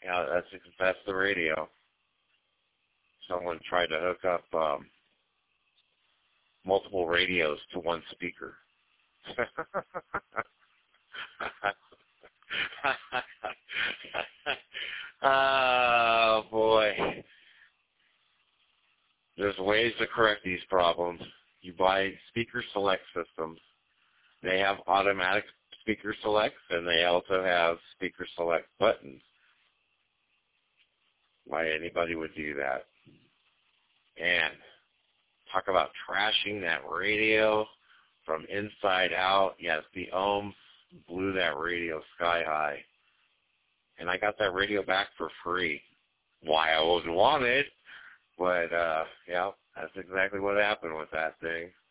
Yeah, that's the radio. Someone tried to hook up multiple radios to one speaker. Oh, boy. There's ways to correct these problems. You buy speaker select systems. They have automatic speaker selects, and they also have speaker select buttons. Why anybody would do that? And talk about trashing that radio from inside out. Yes, the ohms blew that radio sky high. And I got that radio back for free. Why I wouldn't want it, but yeah, that's exactly what happened with that thing.